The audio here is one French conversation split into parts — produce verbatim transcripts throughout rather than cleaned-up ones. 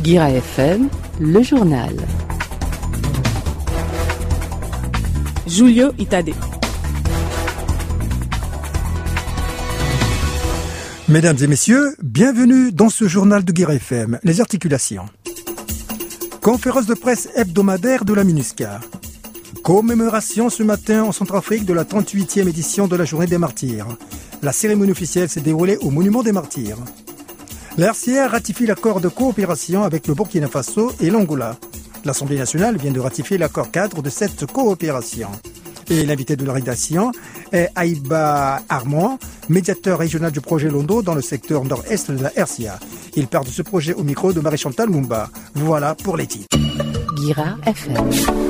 Guira F M, le journal. Julio Itade. Mesdames et messieurs, bienvenue dans ce journal de Guira F M, les articulations. Conférence de presse hebdomadaire de la MINUSCA. Commémoration ce matin en Centrafrique de la trente-huitième édition de la Journée des Martyrs. La cérémonie officielle s'est déroulée au Monument des Martyrs. La R C A ratifie l'accord de coopération avec le Burkina Faso et l'Angola. L'Assemblée nationale vient de ratifier l'accord cadre de cette coopération. Et l'invité de la rédaction est Aïba Armand, médiateur régional du projet Londo dans le secteur nord-est de la R C A. Il part de ce projet au micro de Marie-Chantal Moumba. Voilà pour les titres. Guira F M.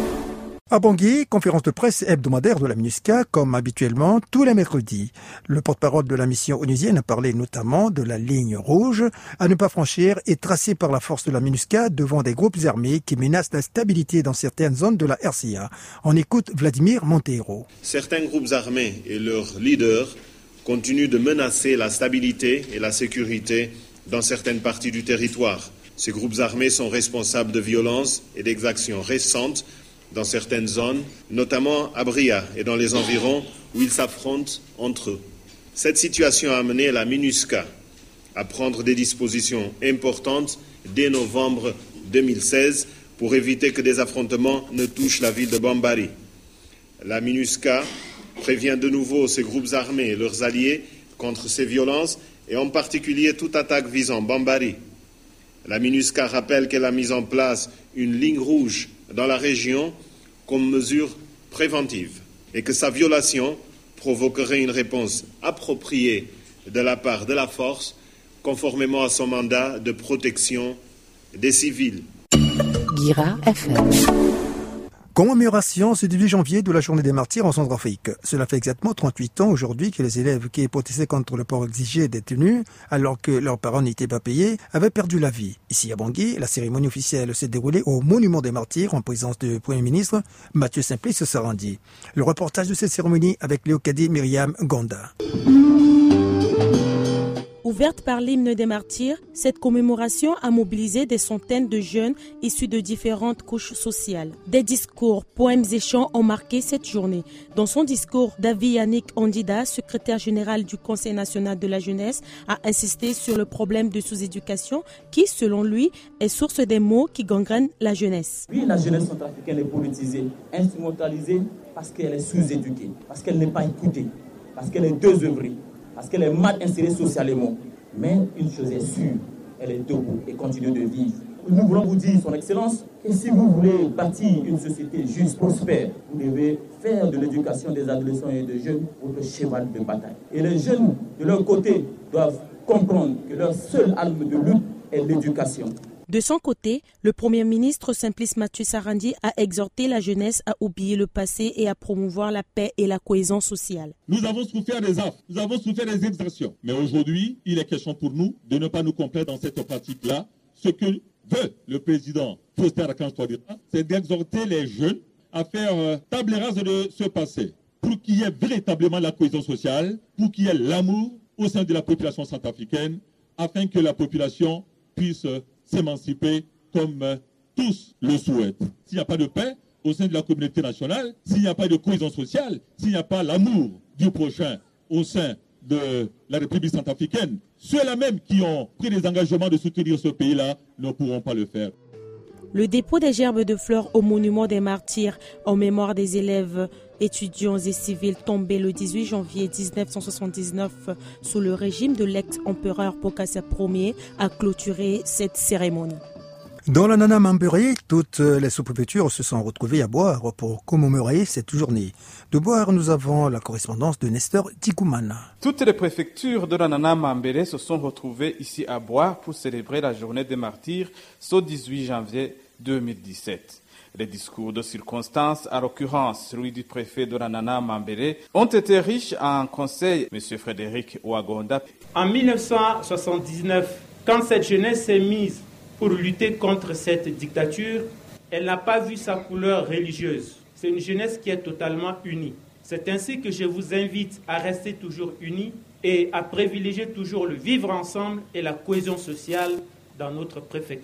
À Bangui, conférence de presse hebdomadaire de la MINUSCA, comme habituellement, tous les mercredis. Le porte-parole de la mission onusienne a parlé notamment de la ligne rouge à ne pas franchir et tracée par la force de la MINUSCA devant des groupes armés qui menacent la stabilité dans certaines zones de la R C A. On écoute Vladimir Monteiro. Certains groupes armés et leurs leaders continuent de menacer la stabilité et la sécurité dans certaines parties du territoire. Ces groupes armés sont responsables de violences et d'exactions récentes dans certaines zones, notamment à Bria et dans les environs où ils s'affrontent entre eux. Cette situation a amené la MINUSCA à prendre des dispositions importantes dès novembre deux mille seize pour éviter que des affrontements ne touchent la ville de Bambari. La MINUSCA prévient de nouveau ces groupes armés et leurs alliés contre ces violences et en particulier toute attaque visant Bambari. La MINUSCA rappelle qu'elle a mis en place une ligne rouge dans la région comme mesure préventive et que sa violation provoquerait une réponse appropriée de la part de la force conformément à son mandat de protection des civils. Guira F M. Commémoration ce dix-huit janvier de la Journée des Martyrs en Centrafrique. Cela fait exactement trente-huit ans aujourd'hui que les élèves qui protestaient contre le port exigé des tenues, alors que leurs parents n'étaient pas payés, avaient perdu la vie. Ici à Bangui, la cérémonie officielle s'est déroulée au Monument des Martyrs en présence du Premier ministre Mathieu Simplice Sarandi. Le reportage de cette cérémonie avec Léocadie Myriam Gonda. Ouverte par l'hymne des martyrs, cette commémoration a mobilisé des centaines de jeunes issus de différentes couches sociales. Des discours, poèmes et chants ont marqué cette journée. Dans son discours, David Yannick Ondida, secrétaire général du Conseil national de la jeunesse, a insisté sur le problème de sous-éducation qui, selon lui, est source des maux qui gangrènent la jeunesse. Oui, la jeunesse centrafricaine est politisée, instrumentalisée parce qu'elle est sous-éduquée, parce qu'elle n'est pas écoutée, parce qu'elle est désœuvrée, parce qu'elle est mal insérée socialement. Mais une chose est sûre, elle est debout et continue de vivre. Nous voulons vous dire, Son Excellence, que si vous voulez bâtir une société juste, prospère, vous devez faire de l'éducation des adolescents et des jeunes votre cheval de bataille. Et les jeunes, de leur côté, doivent comprendre que leur seule arme de lutte est l'éducation. De son côté, le Premier ministre Simplice Mathieu Sarandi a exhorté la jeunesse à oublier le passé et à promouvoir la paix et la cohésion sociale. Nous avons souffert des affres, nous avons souffert des exactions. Mais aujourd'hui, il est question pour nous de ne pas nous complaire dans cette pratique-là. Ce que veut le président Faustin Archange Touadéra, c'est d'exhorter les jeunes à faire euh, table rase de ce passé pour qu'il y ait véritablement la cohésion sociale, pour qu'il y ait l'amour au sein de la population centrafricaine, afin que la population puisse euh, s'émanciper comme euh, tous le souhaitent. S'il n'y a pas de paix au sein de la communauté nationale, s'il n'y a pas de cohésion sociale, s'il n'y a pas l'amour du prochain au sein de la République centrafricaine, ceux-là même qui ont pris les engagements de soutenir ce pays-là ne pourront pas le faire. Le dépôt des gerbes de fleurs au Monument des Martyrs en mémoire des élèves, étudiants et civils tombés le dix-huit janvier dix-neuf cent soixante-dix-neuf sous le régime de l'ex-empereur Bokassa Ier a clôturé cette cérémonie. Dans la Nana Mambéré, toutes les sous-préfectures se sont retrouvées à boire pour commémorer cette journée. De boire, nous avons la correspondance de Nestor Dikoumana. Toutes les préfectures de la Nana Mambéré se sont retrouvées ici à boire pour célébrer la journée des martyrs ce dix-huit janvier deux mille dix-sept. Les discours de circonstance, à l'occurrence celui du préfet de la Nana Mambéré, ont été riches en conseils. M. Frédéric Ouagonda. En mille neuf cent soixante-dix-neuf, quand cette jeunesse s'est mise pour lutter contre cette dictature, elle n'a pas vu sa couleur religieuse. C'est une jeunesse qui est totalement unie. C'est ainsi que je vous invite à rester toujours unis et à privilégier toujours le vivre ensemble et la cohésion sociale dans notre préfecture.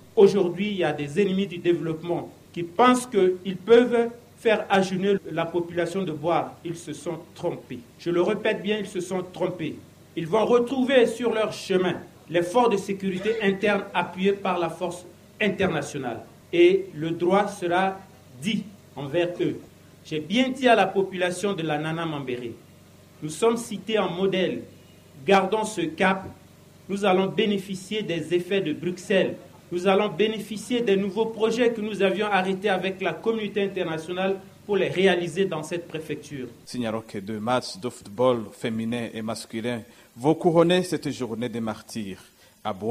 Aujourd'hui, il y a des ennemis du développement qui pensent qu'ils peuvent faire ajeunir la population de boire. Ils se sont trompés. Je le répète bien, ils se sont trompés. Ils vont retrouver sur leur chemin l'effort de sécurité interne appuyé par la force internationale. Et le droit sera dit envers eux. J'ai bien dit à la population de la Nana Mambéré, nous sommes cités en modèle. Gardons ce cap. Nous allons bénéficier des effets de Bruxelles. Nous allons bénéficier des nouveaux projets que nous avions arrêtés avec la communauté internationale pour les réaliser dans cette préfecture. Signalons que deux matchs de football féminin et masculin vont couronner cette journée des martyrs. À